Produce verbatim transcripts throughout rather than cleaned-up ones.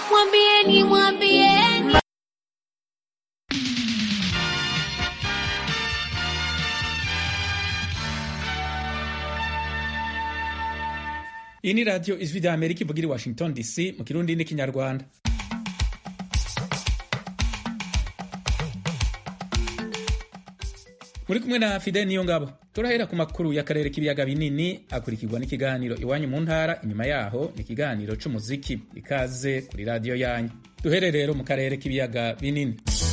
Mwambieni, mwambieni. Iyi ni radio Ijwi rya Amerika ivugira i Washington D C mu Kirundi n'ikinyarwanda. Muri kumwe na Fidel Niyongabo. Turahera ku makuru y'akarere k'ibiyaga binini akurikirwa n'ikiganiro iwanyu mu ntara, inyuma yaho ni ikiganiro c'umuziki. Ikaze kuri radio yanyu. Duhere rero mu karere k'ibiyaga binini.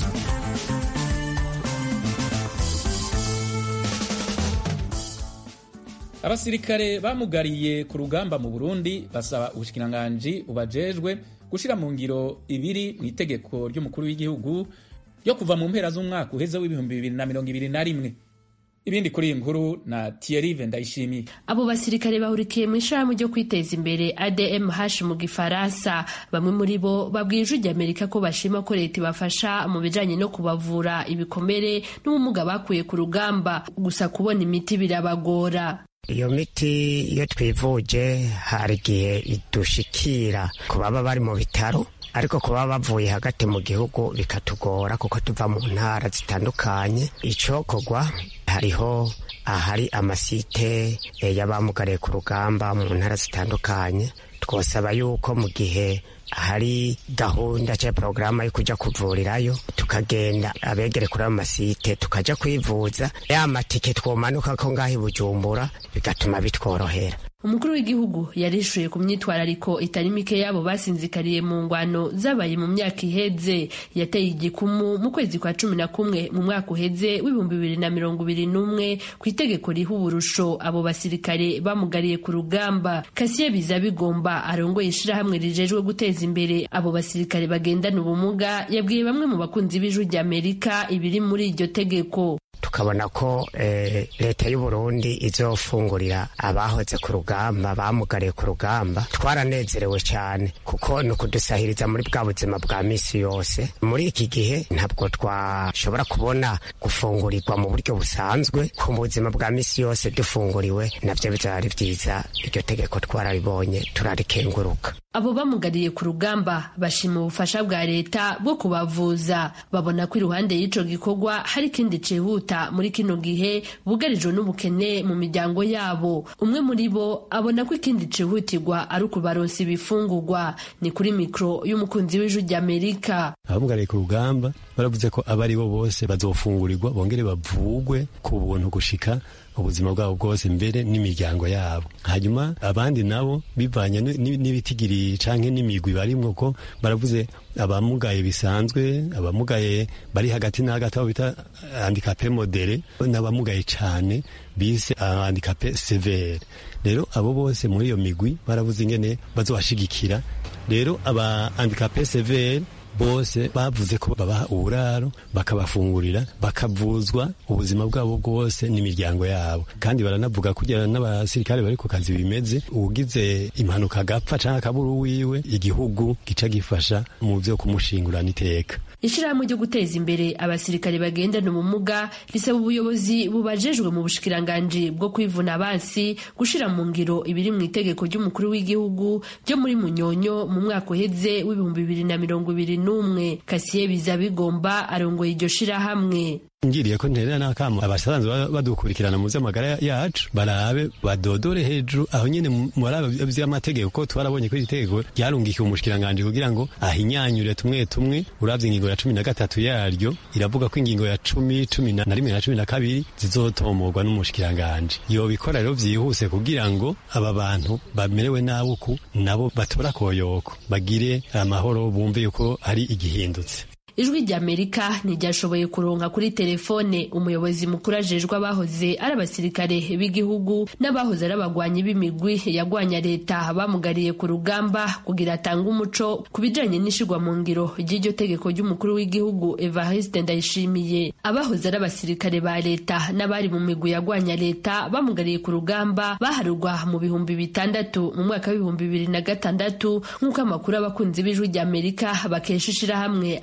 Abasirikare bamugariye ku rugamba mu Burundi basaba ubushikiranganji bubajejwe gushira mu ngiro ibiri mu itegeko ry'umukuru w'igihugu yo kuva mu mpera z'umwaka uheze w'ibihumbi bibiri na mirongo ibiri na rimwe. Ibindi kuri inkuru na Thierry Vendayishimiye. Abo basirikare bahurikiye mu ishirahamwe ryo kwiteza imbere A D M H mu gifaransa. Bamwe muri bo babwiye Ijwi rya Amerika ko bashima ko leta ibafasha mu bijanye no kubavura ibikomere n'ubumuga bakuye ku rugamba, gusa kubona imiti birabagora. Iyo miti iyo twivuje hari igihe idushikira ku baba bari mu bitaro, ariko ku baba bavuye hagati mu gihugu bikatugora kuko tuva mu ntara zitandukanye. Icokorwa, hariho ahari amasite y'abamugariye ku rugamba mu ntara zitandukanye. Twosaba yuko mu gihe hari gahunda cyangwa porogaramu yo kujya kuvurirayo, tukagenda abegere kuri amasite tukaja kwivuza, ya matike twomanuka ko ngaho i Bujumbura bigatuma bitworohera. Umukuru w'igihugu yarishuye ku myitwarariko itari mike yabo basinzikariye mu ngwano zabaye mu myaka iheze. Yateye igikumu mu kwezi kwa cumi na kumwe mu mwaka uheze w'ibihumbi bibiri na mirongo ibiri n'umwe ku itegeko riha uburusho abo basirikare bamugariye ku rugamba. Kasiye Bizabigomba arongoye ishirahamwe rijejwe guteza imbere abo basirikare bagendana ubumuga yabwiye bamwe mu bakunzi b'Ijwi rya Amerika ibiri muri iryo tegeko. Tukabona ko eh, leta y'u Burundi izofungurira abahoze ku rugamba bamugariye ku rugamba. Twaranezerewe cyane kuko no kudusahiriza muri bwa buzima bwa misi yose. Muri iki gihe ntabwo twashobora kubona gufungurirwa mu buryo busanzwe, ku buzima bwa misi yose dufunguriwe navyo bizari vyiza. Iryo tegeko twararibonye turarikenguruka. Abo bamugariye ku rugamba bashima ubufasha bwa leta bwo kubavuza. Babona ko iruhande y'ico gikorwa hari ikindi cihuta muri kino gihe bugarijwe n'ubukene mu miryango yabo. Umwe muri bo abona ko ikindi cihutirwa ari ukubaronsa ibifungurwa. Ni kuri mikro y'umukunzi w'Ijwi rya Amerika. Abamugariye ku rugamba baravuze ko abari bo bose bazofungurirwa bongere bavugwe ku buntu gushika ubuzima bwabo bwose mbere n'imiryango yabo. Hanyuma abandi nabo bivanye n'ibitigiri canke n'imigwi barimwo, ko baravuze abamugaye bisanzwe, abamugaye bari hagati na hagati abo bita handicapé modéré, n'abamugaye cane bise handicapé sévère. Rero abo bose muri iyo migwi baravuze ingene bazobashigikira. Rero aba handicapé sévère bose bavuze ko babaha uburaro, bakabafungurira, bakavuzwa ubuzima bwabo bwose n'imiryango yabo. Kandi baranavuga kugira n'abasirikare bari ku kazi bimeze, ugize impanuka agapfa canke akabura wiwe, igihugu gica gifasha mu vyo kumushingurana iteka. Ishirahamwe ryo guteza imbere abasirikare bagendana ubumuga risaba ubuyobozi bubajejwe mu bushikiranganji bwo kwivuna abansi gushira mu ngiro ibiri mu itegeko ry'umukuru w'igihugu ryo muri Munyonyo mu mwaka uheze w'ibihumbi bibiri na mirongo ibiri n'umwe. Kasiye Bizabigomba arongoye iryo shirahamwe. Ngiriye ko nterera n'akamo abasanzwe badukurikirana mu vy'amagara yacu barabe badodore hejuru aho nyene muraba vy'amategeko, ko twarabonye ko itegeko ryarungikiye umushikiranganje kugira ngo ahinyanyure tumwe tumwe. Uravye ingingo ya cumi na gatatu yaryo iravuga ko ingingo ya cumi, cumi na rimwe na cumi na kabiri zizotomorwa n'umushikiranganje. Yo bikora rero vyihuse kugira ngo aba bantu bamerewe nabuku nabo batora koyoko bagire amahoro, bumve yuko hari igihindutse. Ijwi rya Amerika ntiryashoboye kuronka kuri telefone umuyobozi mukuru ajejwe abahoze ari abasirikare b'igihugu n'abahoze ari abagwanyi b'imigwi yagwanya leta bamugariye ku rugamba kugira atanga umuco ku bijanye n'ishigwa mu ngiro ry'iryo tegeko ry'umukuru w'igihugu Evariste Ndayishimiye. Abahoze ari abasirikare ba leta n'abari mu migwi yagwanya leta bamugariye ku rugamba baharugwa mu bihumbi bitandatu mu mwaka w'ibihumbi bibiri na gatandatu, nk'uko amakuru abakunzi b'Ijwi rya Amerika bakesha ishirahamwe A D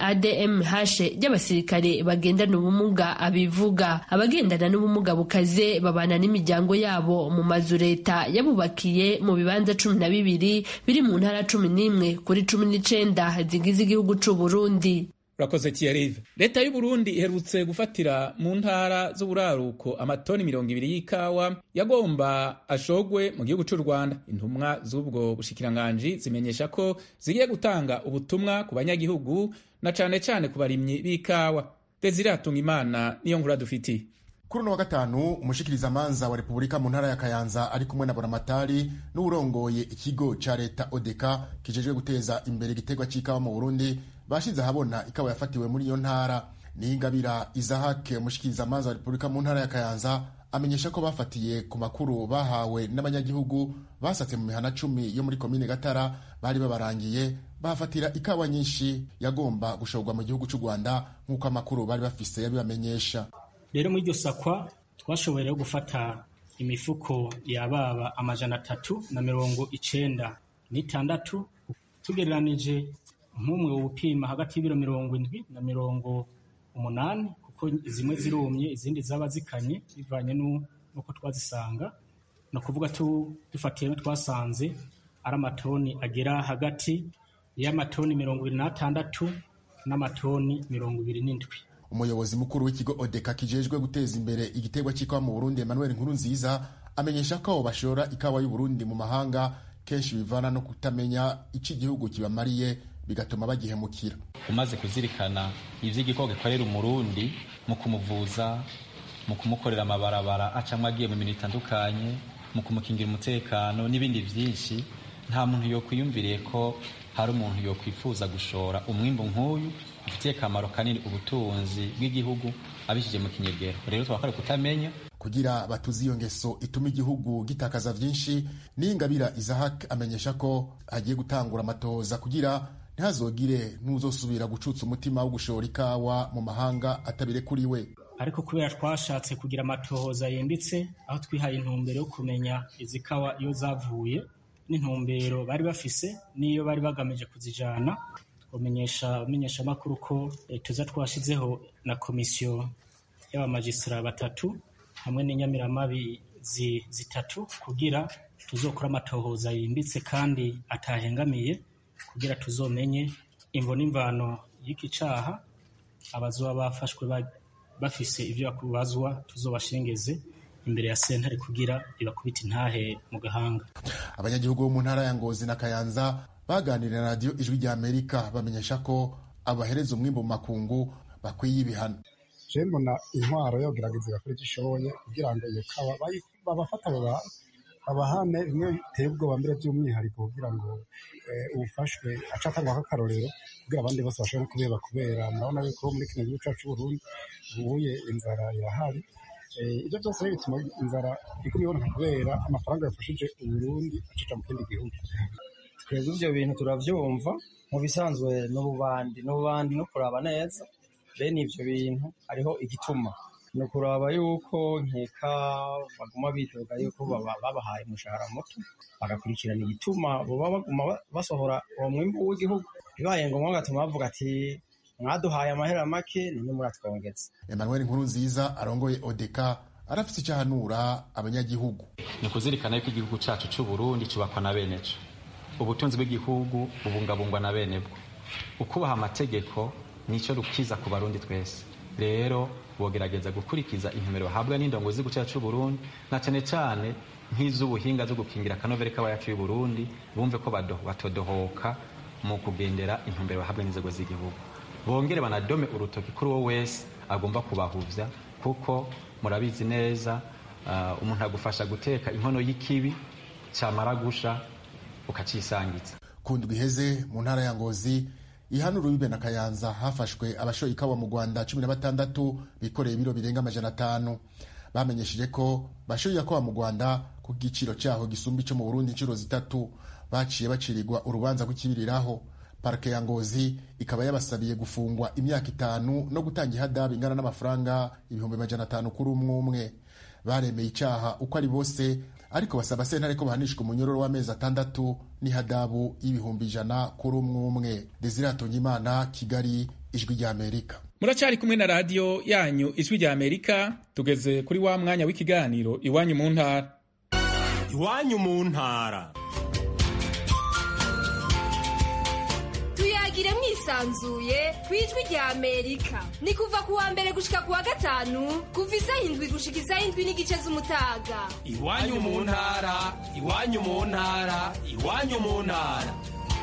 M H ry'abasirikare bagendana ubumuga abivuga. Abagendana n'ubumuga bukaze babana n'imiryango yabo mu mazu leta yabubakiye mu bibanza cumi na bibiri biri mu ntara cumi n'imwe kuri cumi n'icenda zigize igihugu c'u Burundi. Urakoze Thierry. Leta y'u Burundi iherutse gufatira mu ntara z'uburaruko amatoni mirongo ibiri y'ikawa yagomba ashogwe mu gihugu c'u Rwanda. Intumwa z'ubwo bushikiranganji zimenyesha ko zigiye gutanga ubutumwa ku banyagihugu na cane cane ku barimyi b'ikawa. Desire Hatungimana niyo nkuru dufitiye. Kuri wa gatanu umushikiriza manza wa Republika mu ntara ya Kayanza ari kumwe na Bonamatari n'urongoye ikigo ca leta Odeka kijejwe guteza imbere igiterwa c'ikawa mu Burundi bashize habona ikawa yafatiwe muri iyo ntara. Ningabira Isahake umushikiriza manza wa Republika mu ntara ya Kayanza amenyesha ko bafatiye ku makuru bahawe n'abanyagihugu basatse mu mihana cumi yo muri komine Gatara bari babarangiye bafatira ikawa nyinshi yagomba gushorwa mu gihugu c'u Rwanda nk'uko amakuru bari bafise yabibamenyesha. Rero muri iryo sakwa twashoboye gufata imifuko yababa amajana atatu na mirongo icenda n'itandatu tugereranije nk'umwe ubupima hagati y'ibiro mirongo indwi na mirongo umunani kuko zimwe zirumye izindi zaba zikanye bivanye n'uko twazisanga. No kuvuga dufatiye twasanze ari amatoni agera hagati y'amatoni mirongo ibiri n'atandatu n'amatoni mirongo ibiri n'indwi. Umuyobozi mukuru w'ikigo Odeka kijejwe guteza imbere igiterwa c'ikawa mu Burundi Emmanuel Nkurunziza amenyesha ko bashora ikawa y'u Burundi mu mahanga kenshi bivana no kutamenya ico igihugu kibamariye bigatuma bagihemukira. Umaze kuzirikana ivy'igikoko gikorera umurundi mu kumuvuza, mu kumukorera amabarabara acamwe agiye mu minota itandukanye, mu kumukingira umutekano n'ibindi vyinshi, nta muntu yo kwiyumviriye ko hari umuntu yo kwifuza gushora umwimbu nk'uyu ufitiye akamaro kanini ubutunzi bw'igihugu abishije mu kinyegero. Rero twakora kutamenya kugira batuzi iyo ngeso ituma igihugu gitakaza vyinshi. Ningabira Isaac amenyesha ko agiye gutangura amatoza kugira ntihazogire n'uzosubira gucutsa umutima wo gushora ikawa mu mahanga atabirekuriwe. Ariko kubera twashatse kugira amatohoza yimbitse aho twihaye intumbero yo kumenya izi kawa iyo zavuye n'intumbero bari bafise niyo bari bagamije kuzijana, kumenyesha menyesha makuru ko e, tuza twashizeho na komisiyo y'abamajistra batatu hamwe n'inyamiramabi zi, zitatu kugira tuzokora amatohoza yimbitse kandi atahengamiye kugira tuzomenye imvo n'imvano y'iki caha, abazoba bafashwe ba, bafise ivyo bakubazwa tuzobashengeze imbere ya sentare kugira ibakubita intahe mu gahanga. Abanyagihugu bo mu ntara ya Ngozi na Kayanza baganira na radio Ijwi rya Amerika bamenyesha ko abahereza umwimbo mu makungu bakwiye ibihano. Je mbona intwaro yogerageza igakora icyo ishoboye kugira ngo iyo kawa babafata baba abahane bimwe biteye ubwoba mbere by'umwihariko kugira ngo ubufashwe acatangwa akarorero kugira abandi bose bashobore kubeba kubera murabona yuko muri kino gihugu cacu Burundi ubuye inzara irahari. Ibyo byose bituma inzara iguma iboneka kubera amafaranga yafashije Uburundi acica mu kindi gihugu. Twebwe ibyo bintu turavyumva mu bisanzwe n'ububandi n'ububandi no kuraba neza bene ivyo bintu hariho igituma no kuraba yuko nkeka baguma bitoga yuko babahaye umushahara muto bagakurikirana igituma bo baguma basohora uwo mwimbu w'igihugu bibaye ngo mwagatuma bavuga ati mwaduhaye amahera make nimwe muratwongeza. Emmanuel Nkurunziza arongoye Odeka arafite icyahanura abanyagihugu ni kuzirikana yuko igihugu cacu c'u Burundi cubakwa na beneco, ubutunzi bw'igihugu bubungabungwa na benebwo, ukubaha amategeko nico rukiza ku barundi twese. Rero bogerageza gukurikiza intumbero bahabwa n'indongozi z'igihugu cacu c'u Burundi na cane cane nk'iz'ubuhinga zo gukingira akanovera k'abayacu y'u Burundi, bumve ko batodohoka mu kugendera intumbero bahabwa n'inzego z'igihugu. Bongere banadome urutoki kuri wo wese agomba kubahuvya kuko murabizi neza uh, umuntu agufasha guteka inkono y'ikibi camara gusha ukacisangiza. Kundwi iheze mu ntara ya Ngozi ihanura bibe na Kayanza hafashwe abashoye ikawa mu Rwanda cumi na batandatu bikoreye ibiro birenga amajana atanu. Bamenyesheje ko bashoye ikawa mu Rwanda ku giciro cyaho gisumba ico mu Burundi incuro zitatu, baciye bacirirwa urubanza rw'ikibiriraho. Parke ya Ngozi ikaba yabasabiye gufungwa imyaka itanu no gutanga ihadabu ingana n'amafaranga ibihumbi majana atanu kuri umwe umwe. Baremeye icaha uko ari bose ariko basaba sentare ko bahanishwa umunyororo w'amezi atandatu n'ihadabu y'ibihumbi ijana kuri umwe umwe. Desire Hatungimana, Kigali, ijwi rya Amerika. Muracari kumwe na radio yanyu ijwi rya Amerika, tugeze kuri wa mwanya w'ikiganiro iwanyu mu ntara. Iwanyu mu ntara. Tuyagire mwisanzuye kwijwi rya Amerika. Ni kuva kuwa mbere gushika kuwa gatanu, kuva isaha indwi gushika isaha indwi n'igice z'umutaga. Iwanyu mu ntara, iwanyu mu ntara, iwanyu mu ntara.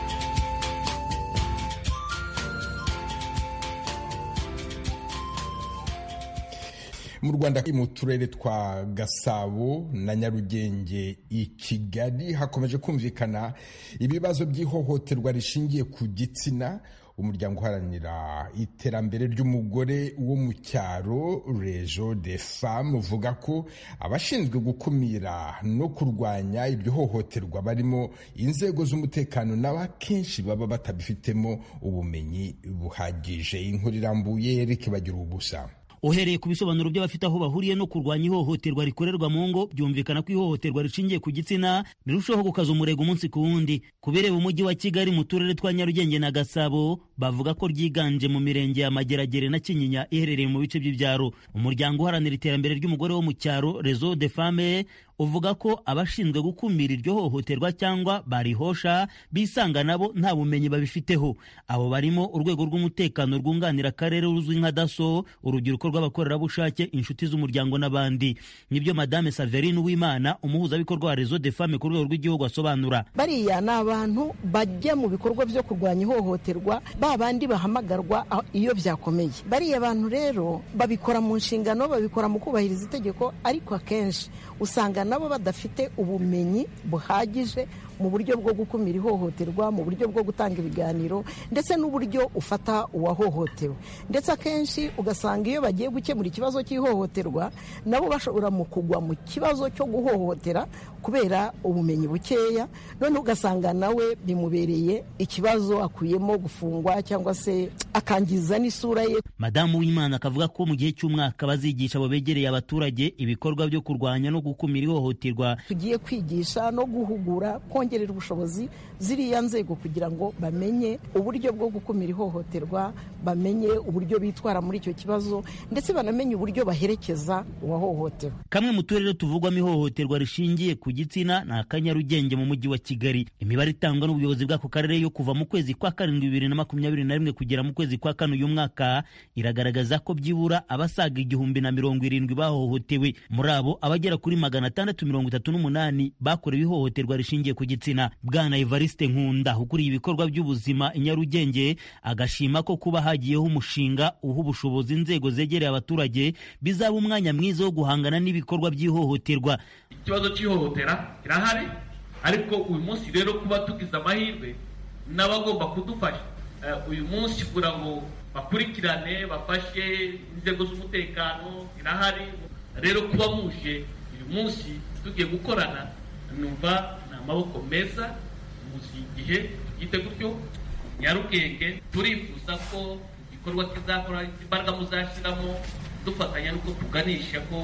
Mu Rwanda mu turere twa Gasabo na Nyarugenge i Kigali hakomeje kumvikana ibibazo by'ihohoterwa rishingiye ku gitsina. Umuryango uharanira iterambere ry'umugore wo mu cyaro Réseau des Femmes uvuga ko abashinzwe gukumira no kurwanya iryo hohoterwa barimo inzego z'umutekano n'abakenshi baba batabifitemo ubumenyi buhagije. Inkuru irambuye Eric Bagira ubusa. Uhereye ku bisobanuro by'abafite aho bahuriye no kurwanya ihohoterwa rikorerwa mu ngo, byumvikana ko ihohoterwa rishingiye ku gitsina rirushaho gukaza umurego umunsi ku wundi. Kubireba umujyi wa Kigali mu turere twa Nyarugenge na Gasabo bavuga ko ryiganje mu mirenge ya Mageragere na Kinyinya iherereye mu bice by'ibyaro. Umuryango uharanira iterambere ry'umugore wo mu cyaro Réseau des Femmes uvuga ko abashinzwe gukumira iryo hohoterwa cyangwa barihosha bisanga nabo nta bumenyi babifiteho. Abo barimo urwego rw'umutekano rwunganira akarere ruzwi nka Daso, urubyiruko rw'abakorerabushake, inshuti z'umuryango n'abandi. Nibyo Madame Saverine Uwimana, umuhuzabikorwa wa Réseau des Femmes ku rwego rw'igihugu asobanura. Bariya ni abantu bajya mu bikorwa byo kurwanya ihohoterwa, babandi bahamagarwa iyo byakomeye. Bariya abantu rero babikora mu nshingano, babikora mu kubahiriza itegeko, ariko akenshi usanga nabo badafite ubumenyi buhagije mu buryo bwo gukumira ihohoterwa, mu buryo bwo gutanga ibiganiro ndetse n'uburyo ufata uwahohotewe. Ndetse akenshi ugasanga iyo bagiye gukemura ikibazo cy'ihohoterwa nabo bashobora mu kugwa mu kibazo cyo guhohotera kubera ubumenyi bukeya, none ugasanga nawe bimubereye ikibazo, akuyemo gufungwa cyangwa se akangiza n'isura ye. Madamu Uwimana akavuga ko mu gihe cy'umwaka bazigisha abo begereye abaturage ibikorwa byo kurwanya no gukumira ihohoterwa. Tugiye kwigisha no guhugura, kongerera ubushobozi ziriya nzego kugira ngo bamenye uburyo bwo gukumira ihohoterwa, bamenye uburyo bitwara muri icyo kibazo, ndetse banamenye uburyo baherekeza uwahohotewe. Kamwe mu turere tuvugwamo ihohoterwa rishingiye ku gitsina na Kanyarugenge mu mujyi wa Kigali. Imibare itangwa n'ubuyobozi bw'ako karere yo kuva mu kwezi kwa karindwi bibiri na makumyabiri na rimwe kugera mu kwezi kwa kane uyu mwaka iragaragaza ko byibura abasaga igihumbi na mirongo irindwi bahohotewe. Muri abo abagera kuri magana atandatu mirongo itatu n'umunani bakorewe ihohoterwa rishingiye ku gitsina. Bwana Evariste Nkunda ukuriye ibikorwa by'ubuzima i Nyarugenge agashima ko kuba hagiyeho umushinga uha ubushobozi inzego zegereye abaturage bizaba umwanya mwiza wo guhangana n'ibikorwa by'ihohoterwa. Ikibazo cy'ihohotera kirahari, ariko uyu munsi rero kuba tugize amahirwe n'abagomba kudufasha uyu munsi kugira ngo bakurikirane bafashe inzego z'umutekano irahari. Rero kuba muje uyu munsi tugiye gukorana, numva ni amaboko meza. Muzi igihe tugite gutyo Nyarugenge turifuza ko igikorwa kizakora, imbaraga muzashyiramo dufatanya nuko tuganisha ko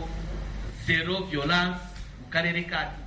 zero violence mu karere kacu,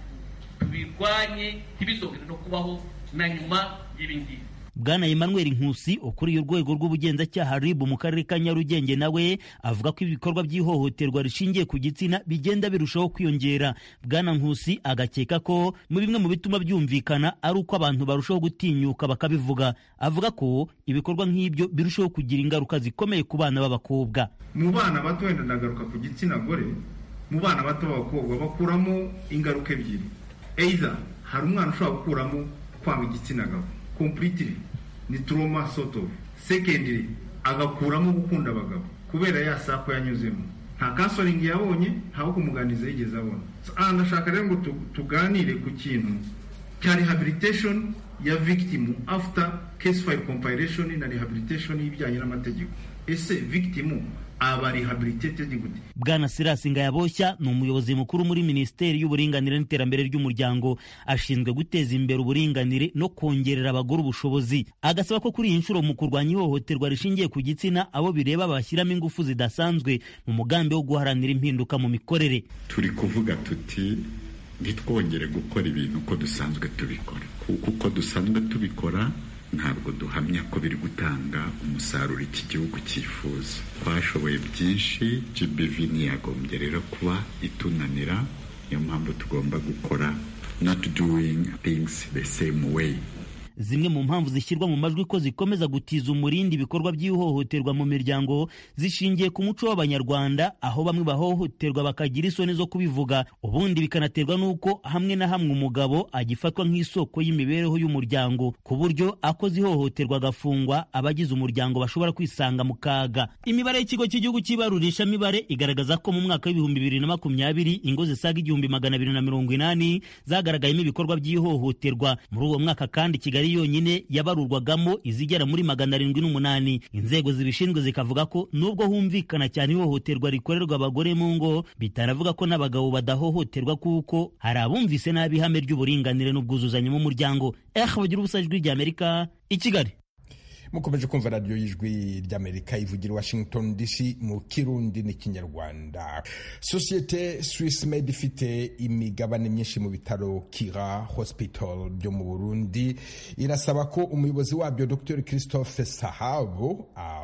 tubirwanye ntibizongere no kubaho na nyuma y'ibingibi. Bwana Emmanuel Nkusi ukuriye urwego rw'ubugenzacyaha R I B mu karere ka Nyarugenge nawe avuga ko ibikorwa by'ihohoterwa rishingiye ku gitsina bigenda birushaho kwiyongera. Bwana Nkusi agakeka ko mu bimwe mu bituma byumvikana ari uko abantu barushaho gutinyuka bakabivuga. Avuga ko ibikorwa nk'ibyo birushaho kugira ingaruka zikomeye ku bana b'abakobwa. Mu bana bato wenda ndagaruka ku gitsina gore, mu bana bato b'abakobwa bakuramo ingaruka ebyiri. Either hari umwana ushobora gukuramo kwanga igitsina gabo completely, ni trauma sort of. Secondly, agakuramo gukunda abagabo kubera ya sako yanyuzemo, nta counseling yabonye, ntaho kumuganiza yigeze abona. So, ndashaka rero ngo tuganire ku kintu cya rehabilitation ya victim after case file compilation na rehabilitation y'ibijyanye n'amategeko. Ese victim aba rehabilitated gute? Bwana Silas Ngayaboshya ni umuyobozi mukuru muri Minisiteri y'Uburinganire n'Iterambere ry'Umuryango, ashinzwe guteza imbere uburinganire no kongerera abagore ubushobozi. Agasaba ko kuri iyi nshuro mu kurwanya ihohoterwa rishingiye ku gitsina abo bireba bashyiramo ingufu zidasanzwe mu mugambi wo guharanira impinduka mu mikorere. Turi kuvuga tuti ntitwongere gukora ibintu uko dusanzwe tubikora, kuko dusanzwe tubikora ntabwo duhamya ko biri gutanga umusaruro iki gihugu cyifuza. Twashoboye byinshi, G B V ntiyagombye rero kuba itunanira, niyo mpamvu tugomba gukora not doing things the same way. Zimwe mu mpamvu zishyirwa mu majwi ko zikomeza gutiza umurindi ibikorwa by'ihohoterwa mu miryango zishingiye ku muco w'Abanyarwanda, aho bamwe bahohoterwa bakagira isoni zo kubivuga, ubundi bikanaterwa n'uko hamwe na hamwe umugabo agifatwa nk'isoko y'imibereho y'umuryango, ku buryo akoze ihohoterwa agafungwa abagize umuryango bashobora kwisanga mu kaga. Imibare y'ikigo cy'igihugu cy'ibarurisha mibare igaragaza ko mu mwaka w'ibihumbi bibiri na makumyabiri ingo zisaga igihumbi magana abiri na mirongo inani zagaragayemo ibikorwa by'ihohoterwa. Muri uwo mwaka kandi Kigali yonyine yabarurwagamo izigera muri magana arindwi n'umunani. Inzego zibishinzwe zikavuga ko nubwo humvikana cyane ihohoterwa rikorerwa abagore mu ngo, bitaravuga ko n'abagabo badahohoterwa, kuko hari abumvise nabi ihame ry'uburinganire n'ubwuzuzanye mu muryango. Eh, bagira ubusajwi ry'Amerika i Kigali. Mukomeje kumva radiyo y'ijwi ry'Amerika ivugira Washington D C mu Kirundi n'Ikinyarwanda. Sosiyete Swiss Med ifite imigabane myinshi mu bitaro Kira Hospital byo mu Burundi irasaba ko umuyobozi wabyo Dr Christophe Sahabo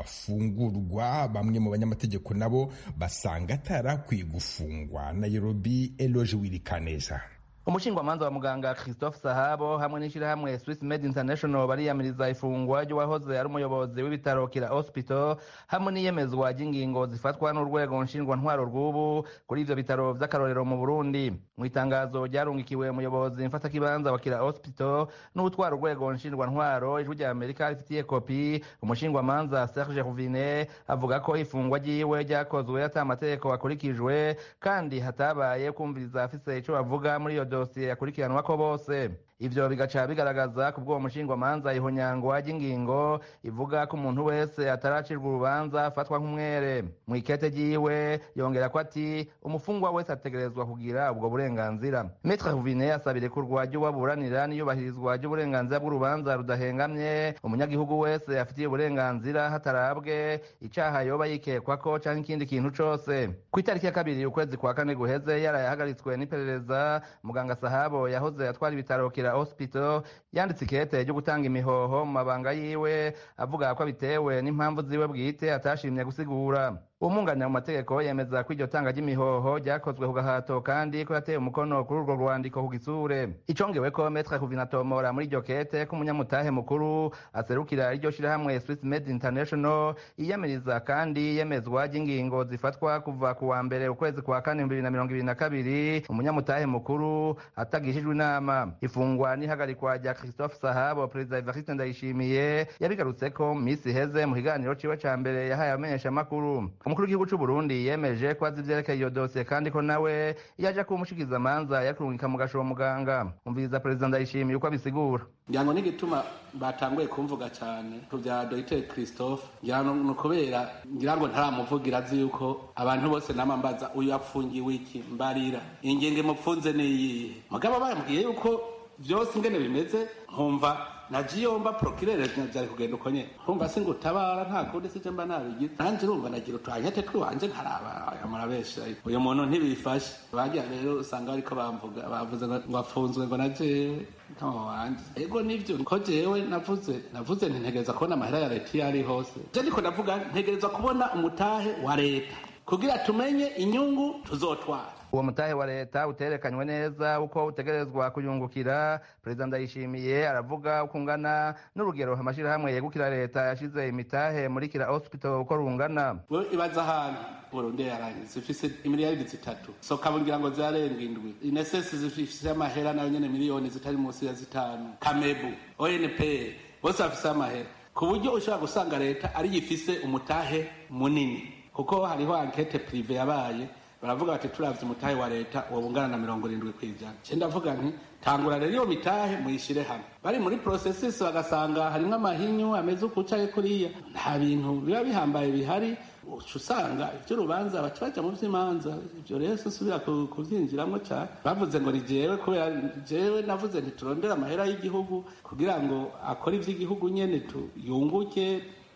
afungurwa. Bamwe mu banyamategeko nabo basanga atarakwiye gufungwa. Nairobi, Eloge Wilikaneza. Umushingwamanza wa muganga Christophe Sahabo hamwe n'ishirahamwe Swiss Med International bariyamiriza ifungwa ry'uwahoze ari umuyobozi w'ibitaro Kira Hospital hamwe n'iyemezwa ry'ingingo zifatwa n'urwego nshingwantwaro rw'ubu kuri ivyo bitaro vy'akarorero mu Burundi. Mu itangazo ryarungikiwe umuyobozi mfatakibanza wa Kira Hospital n'utwara urwego nshingwantwaro, ijwi rya Amerika rifitiye kopi, umushingwamanza Serge Ruvine avuga ko ifungwa ryiwe ryakozwe ata amategeko akurikijwe kandi hatabaye kumviriza afise ico bavuga muri iyo dosiye yakurikiranwa ko bose. Ivyo bigaca bigaragaza ku bw'uwo mushingwamanza ihonyangwa ry'ingingo ivuga ko umuntu wese ataracirwa urubanza afatwa nk'umwere. Mu ikete ryiwe yongera ko ati umufungwa wese ategerezwa kugira ubwo burenganzira. Maître Ruvine asabire kurwa ry'uwaburanira n'iyubahirizwa ry'uburenganzira bw'urubanza rudahengamye umunyagihugu wese afitiye uburenganzira hatarabwe icaha yoba yikekwako canke ikindi kintu cose. Ku itariki ya kabiri ukwezi kwa kane guheze yarayahagaritswe n'iperereza, muganga Sahabo yahoze atwara ibitaro Kira Hospital yanditse ikete ryo gutanga imihoho mu mabanga yiwe avuga ko bitewe n'impamvu ziwe bwite atashimye gusigura. Umwunganira mu mategeko yemeza ko iryo tanga ry'imihoho ryakozwe ku gahato kandi ko yateye umukono kuri urwo rwandiko ku gisure. Icongewe ko Maître Kuvinatomora muri iryo kete ko umunyamutahe mukuru aserukira iryo shirahamwe Swiss Med International iyamiriza kandi yemezwa ry'ingingo zifatwa kuva ku wa mbere ukwezi kwa kane bibiri na mirongo ibiri na kabiri umunyamutahe mukuru atagishijwe inama. Ifungwa n'ihagarikwa rya Christophe Sahabo Perezida Evariste Ndayishimiye yabigarutse ko misi heze mu kiganiro ciwe ca mbere yahaye abamenyesha makuru. Umukuru w'igihugu c'u Burundi yemeje ko azi ivyerekeye iyo dosiye kandi ko nawe yaje kumushikiza amanza yakurungika mu gasho muganga. Umviriza Perezida Ndayishimiye uko abisigura. Ngirango n'igituma batanguye kumvuga cyane ku bya Dr Christophe ngirango no kubera ngirango ntaramuvugira azi yuko abantu bose namambaza uyu afungiwe iki mbarira ingenge mupfunze niyi mugabo bambwiye yuko byose ingene bimeze nkumva najiyomba procureur byari kugenda uko nyene nkumva singo tabara nta kundi sije mba nabigize nanje urumva nagira utwanyete twanje ntaraba amurabesha uyu muntu ntibifashe bagiye rero usanga ariko bamvuga bavuze ngo afunzwe ngo naje ntawo wanje ego nivyo ko jewe navuze navuze ntegereza kubona amahera ya leta yari hose je ndiko ndavuga ntegereza kubona umutahe wa leta kugira tumenye inyungu tuzotwara. Uwo mutahe wa leta uterekanywe neza uko utegerezwa kuyungukira. Perezida Ndayishimiye aravuga uko ungana n'urugero amashirahamwe yegukira leta yashize imitahe muri Kira Hospital uko rungana. We ibaza ahantu Burundi yarangiye zifise imiliyaridi zitatu so kabugira ngo zarenga indwi inesesi zifise amahera nayo nyene miliyoni zitari munsi ya zitanu. Kamebu O N P bose bafise amahera ku buryo ushobora gusanga leta ari yifise umutahe munini, kuko hariho enquete prive yabaye baravuga bati turavye umutahe wa leta wobungana na mirongo irindwi kw'ijana. Je ndavuga nti tangura rero iyo mitahe muyishire hamwe. Bari muri processes bagasanga harimwo amahinyu ameze ukucaye kuriya nta bintu biba bihambaye bihari, usanga ivy'urubanza bacaja mu vy'imanza. Ivyo rero susubira kuvyinjiramwo cyane. Bavuze ngo ni jewe kubera jewe navuze nti turondera amahera y'igihugu kugira ngo akore ivy'igihugu nyene tuyunguke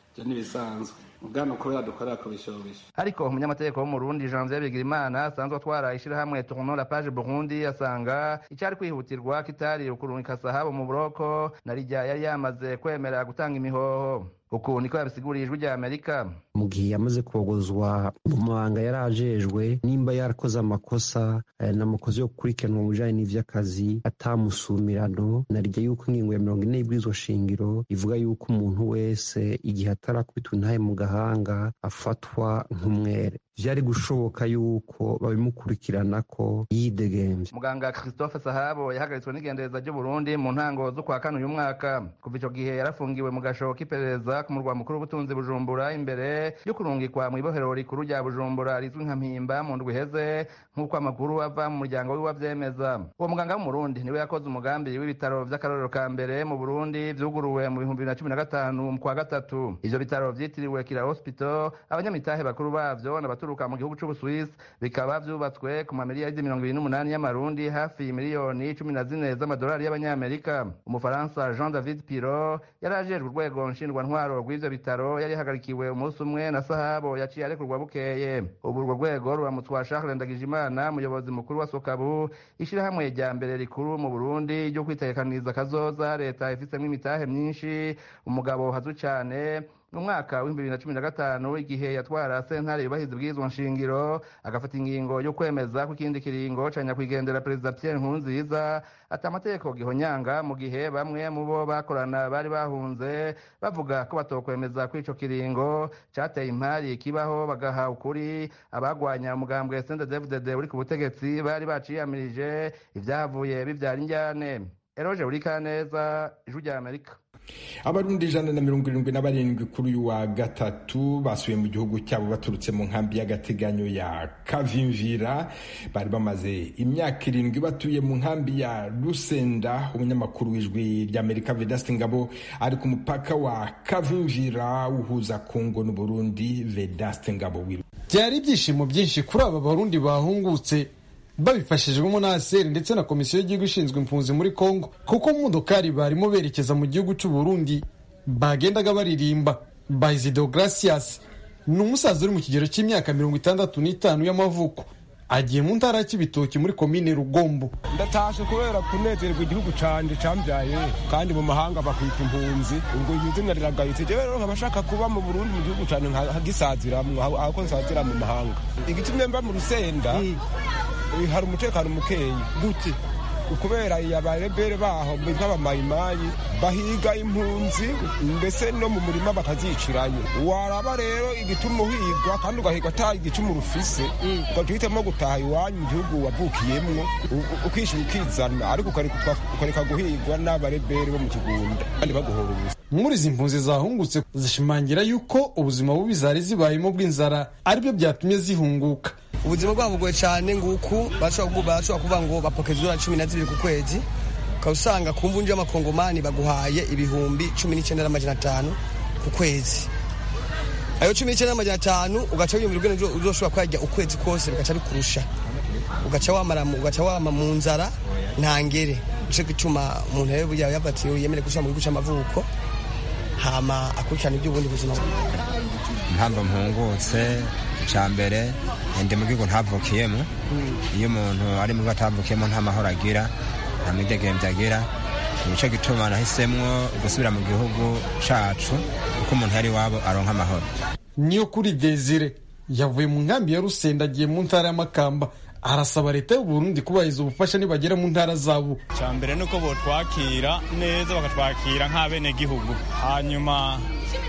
ivyo ntibisanzwe ubwana kubera dukorera ku bishobisho. Ariko umunyamategeko w'umurundi Janvier Bigirimana asanzwe atwara ishirahamwe Tournon la Page Burundi asanga icyari kwihutirwa kitari ukurungika Sahabo mu buroko na rijya yari yamaze kwemera gutanga imihoho. Uku niko yabisiguriye ijwi rya Amerika. Mu gihe yamaze kogozwa mu mabanga yarajejwe nimba yarakoze amakosa eh, n'amakosa yo gukurikiranwa mu bijanye n'ivy'akazi atamusumirano na rijya yuko ingingo ya mirongo ine y'ibwirizwa shingiro ivuga yuko umuntu wese igihe atarakubitwa intahe mu gahanga afatwa nk'umwere. Vyari gushoboka yuko babimukurikirana ko yidegemvye. Muganga Christophe Sahabo yahagaritswe n'igendereza ry'u Burundi mu ntango zo kwa kane uyu mwaka. Kuva ico gihe yarafungiwe mu gasho k'iperereza ku murwa mukuru w'ubutunzi Bujumbura imbere yo kurungikwa mu ibohero rikuru rya Bujumbura rizwi nka Mpimba mu ndwi iheze nk'uko amakuru ava mu muryango wiwe avyemeza. Uwo muganga w'umurundi niwe yakoze umugambi w'ibitaro vy'akarorero ka mbere mu Burundi vyuguruwe mu bihumbi bibiri na cumi na gatanu mu kwa gatatu. Ivyo bitaro vyitiriwe Kira Hospital, abanyamitahe bakuru bavyo n'abaturuka mu gihugu c'Ubuswisi bikaba vyubatswe ku mamiliyari mirongo ibiri n'umunani y'amarundi, hafi miliyoni cumi na zine z'amadolari y'abanyamerika. Umufaransa Jean David Pirot yarajejwe urwego nshingwantwaro rw'ivyo bitaro yari hagarikiwe umunsi umwe na Sahabo yaciye arekurwa bukeye. Ubu urwo rwego ruramutwa Charles Ndagijimana, umuyobozi mukuru wa Sokabu, ishirahamwe rya mbere rikuru mu Burundi ryo kwitekaniza kazoza leta ifitsemwo imitahe myinshi. Umugabo hazwi cane mu mwaka w'ibihumbi bibiri na cumi na gatanu igihe yatwara sentare yubahiza ibwirizwa nshingiro agafata ingingo yo kwemeza ko ikindi kiringo ca nyakwigendera perezida Pierre Nkurunziza ati amategeko gihonyanga, mu gihe bamwe mu bo bakorana bari bahunze bavuga ko batokwemeza ko ico kiringo cateye impari kibaho bagaha ukuri abagwanya umugambwe C N D D F D D uri ku butegetsi bari baciyamirije ivyavuye bivyara injyane. Eroje Urikaneza, Ijwi rya Amerika. Abarundi ijana na mirongo irindwi na barindwi kuri uyu wa gatatu basuye mu gihugu cyabo baturutse mu nkambi y'agateganyo ya Kavimvira. Bari bamaze imyaka irindwi batuye mu nkambi ya Rusenda. Umunyamakuru w'Ijwi ry'Amerika Vedaste Ngabo ari ku mupaka wa Kavimvira uhuza Kongo n'u Burundi. Vedaste Ngabo wiru. Byari ibyishimo byinshi kuri aba Barundi bahungutse babifashijwemo na A S E R ndetse na komisiyo y'igihugu ishinzwe impunzi muri Kongo, kuko mu modokari barimo berekeza mu gihugu cy'u Burundi bagendaga baririmba. Bayizido Gracias ni umusaza uri mu kigero cy'imyaka mirongo itandatu n'itanu y'amavuko, agiye mu ntara y'Ibitoki muri komine Rugombo. Ndatashe kubera kunezerwa igihugu canje cambyaye kandi mu mahanga bakwita impunzi, ubwo izina riragayitse. Je rero nkabashaka kuba mu Burundi mu gihugu canje nkagisaziramwe aho nsazira mu mahanga. Igitumye mba mu Rusenda hari umutekano mukeyi gute ukubera yabarebere baho bitwa abamayimayi bahiga impunzi mbese no mu murima bakazicirayo. Waraba rero igituma uhigwa kandi ugahiga ata igicuma rufise ugaduhitamo gutaha iwanyu mu gihugu wavukiyemwo ukishira ukizana, ariko ukareka guhigwa n'abarebere bo mu kigunda kandi baguhora ubusa. Muri izi mpunzi zahungutse zishimangira yuko ubuzima bubi zari zibayemo bw'inzara aribyo byatumye zihunguka. Ubuzima bwabo bugoye cyane nguku bashobora kuvuga ngo bapokeza idolari cumi na zibiri ku kwezi, ukabusanga ku mvunja y'amakongomani baguhaye ibihumbi cumi n'icyenda n'amajana atanu ku kwezi. Ayo cumi n'icyenda n'amajana atanu ugaca wiyumvira ubwene uzoshobora kwajya ukwezi kose bigaca bikurusha, ugaca wamara ugaca wama mu nzara ntangere. Nico gituma umuntu rero yawe yavatiye yemere gushira mu gihugu c'amavuko hama akurikirana iby'ubundi buzima. Mpamvu mpungutse icambere ndi mu gihugu ntavukiyemo. Iyo umuntu ari mu gihugu atavukiyemo nta mahoro agira, nta mwidegemvya agira. Nico gituma nahisemwo gusubira mu gihugu cacu kuko umuntu yari wabo aronka amahoro. Niyo kuri Desire yavuye mu nkambi ya Rusenda agiye mu ntara ya Makamba, arasaba leta y'u Burundi kubahiriza ubufasha nibagera mu ntara zabo. Cyambere nuko bo twakira neza bakatwakira nk'abene gihugu, hanyuma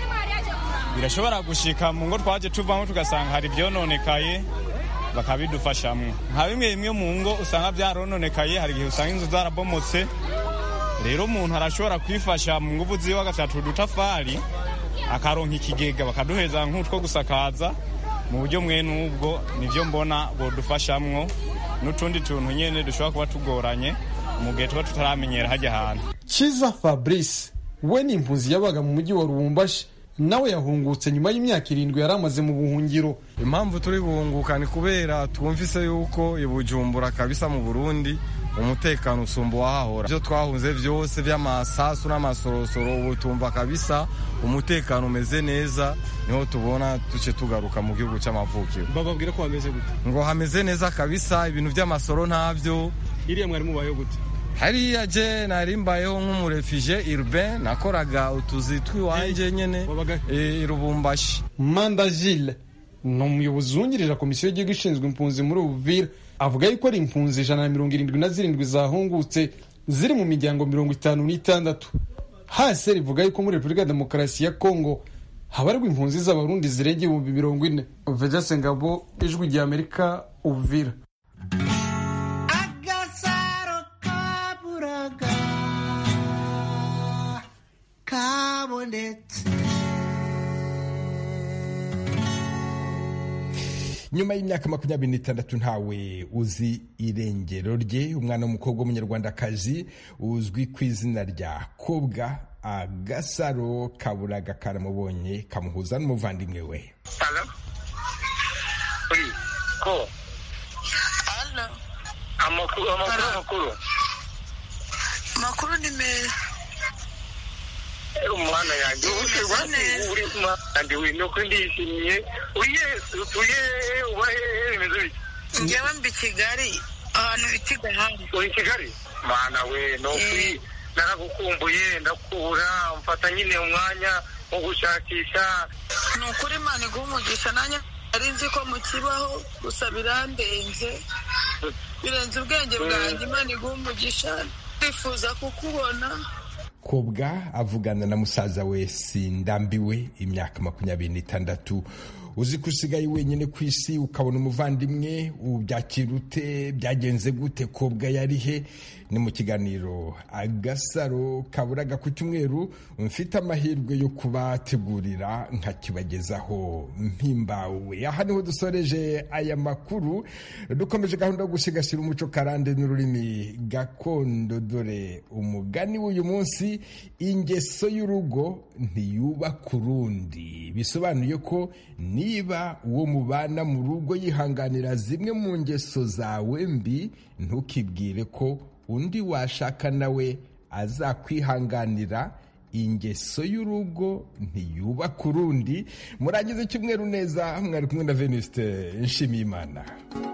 birashobora gushika mu ngo twaje tuvamo tugasanga hari byononekaye bakabidufashamwe. Nka bimwe bimwe mu ngo usanga byarononekaye, hari igihe usanga inzu zarabomotse, rero umuntu arashobora kwifasha mu nguvu ziwe agatatu udutafari akaronka ikigega bakaduheza nk'utwo gusakaza. Mu buryo mwe n'ubwo nivyo mbona bodufashamwo n'utundi tuntu nyene dushobora kuba tugoranye mu gihe tuba tutaramenyera hajya ahantu. Kiza Fabrice we ni impunzi yabaga mu mujyi wa Lubumbashi nawe yahungutse nyuma y'imyaka irindwi yari amaze mu buhungiro. Impamvu turi guhunguka ni kubera twumvise yuko i Bujumbura kabisa mu Burundi umutekano usumba wahahora. Ibyo twahunze byose by'amasasu n'amasorosoro ubu tumva kabisa umutekano umeze neza, niho tubona duce tugaruka mu gihugu cy'amavukiro. Bababwira ko hameze gute? Ngo hameze neza kabisa, ibintu by'amasoro ntabyo. Iriya mwari mubayeho gute? Hariya je nari mbayeho nk'umurefugee urbain, nakoraga utuzi twiwanje nyene i Lubumbashi. Manda Gilles ni umuyobozi wungirije komisiyo y'igihugu ishinzwe impunzi muri Uvira, avuga yuko ari impunzi ijana na mirongo irindwi na zirindwi zahungutse ziri mu miryango mirongo itanu n'itandatu. Hase rivuga yuko muri Repubulika ya Demokarasi ya Kongo habarirwa impunzi z'abarundi zirenga ibihumbi mirongo ine. Vedaste Ngabo, Ijwi rya Amerika, Uvira. Nyuma y'imyaka makumyabiri n'itandatu ntawe uzi irengero rye, umwana w'umukobwa w'umunyarwandakazi uzwi ku izina rya Kobwa Agasaro Kaburaga karamubonye kamuhuza n'umuvandimwe we. Hello? Oui, ko? Hello? Amakuru, amakuru, amakuru. Makuru ni meza. Umwana yanjye uri kandi wino ko ndishimye uyesu tuye ubahe imeze biki ngewe mbi Kigali ahantu biti gahanga uri Kigali mana we no kuri naragukumbuye ndakura mfata nyine umwanya wo gushakisha nukuri Imana igumugisha nanya ari nzi ko mu kibaho gusa birandenze birenze ubwenge bwanjye Imana igumugisha ndifuza kukubona. Kobwa avugana na musaza we Sindambiwe imyaka makumyabiri n'itandatu. Uzi kusigaye wenyine ku isi ukabona umuvandimwe, ubyakira ute? Byagenze gute? Kobwa yari he? Ni mu kiganiro Agasaro Kaburaga ku cyumweru mfite amahirwe yo kubategurira nkakibagezaho mpimbawe. Aha niho dusoreje aya makuru, dukomeje gahunda yo gusigasira umuco karande n'ururimi gakondo. Dore umugani w'uyu munsi: ingeso y'urugo ntiyubaka urundi. Bisobanuye ko niba uwo mubana mu rugo yihanganira zimwe mu ngeso zawe mbi, ntukibwire ko undi washaka nawe azakwihanganira. Ingeso y'urugo ntiyubaka urundi. Murangize icyumweru neza, mwari kumwe na Venuste Nshimiyimana.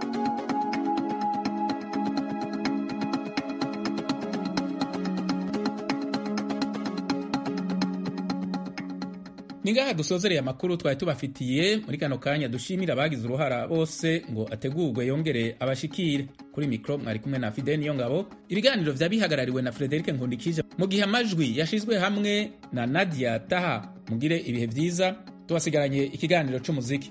Ningaha dusozereye amakuru twari tubafitiye muri kano kanya. Dushimira abagize uruhara bose ngo ategurwe yongere abashikire. Kuri mikro mwari kumwe na Fidel Niyongabo. Ibiganiro vyabihagarariwe na Frederic Nkundikije, mu gihe amajwi yashizwe hamwe na Nadia Taha. Mugire ibihe vyiza, tubasigaranye ikiganiro c'umuziki.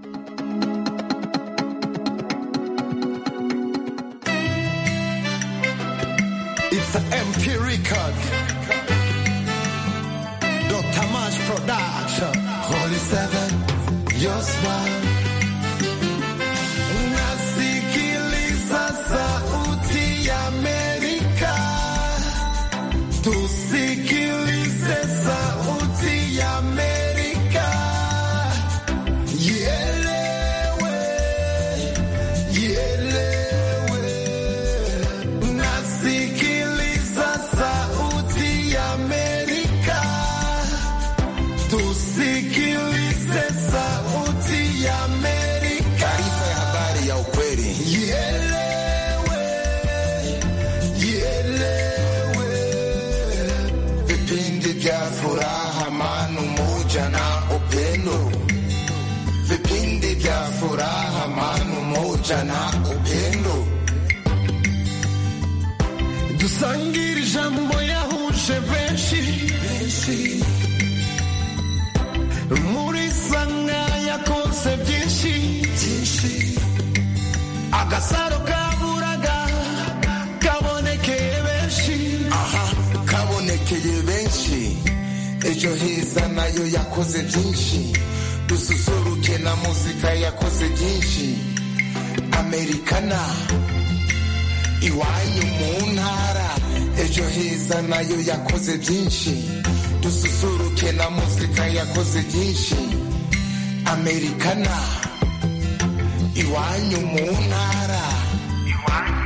It's an M P record. Doctor Mash Production. Holy Seven, your smile. Nasikiliza sauti ya Amerika. Tusikilize sauti ya Amerika. Ielewe, ielewe. Nasikiliza sauti ya Amerika. Tusikilize sauti ya Amerika. Taarifa ya habari ya ukweli. Ielewe, ielewe. Vipindi vya furaha, amani, umoja na upendo. Vipindi vya furaha, amani, umoja na upendo. Dusangire ijambo yahuje benshi benshi. Muri sanga yakoze byinshi byinshi. Agasaro Kaburaga kabonekeye benshi. Aha, kabonekeye benshi. Ejo heza nayo yakoze byinshi. Dususuruke na muzika yakoze byinshi. Americana iwanyu mu ntara. Ejo heza nayo yakoze byinshi. dususuruke na muzika yakoze byinshi. Americana iwanyu mu ntara, iwanyu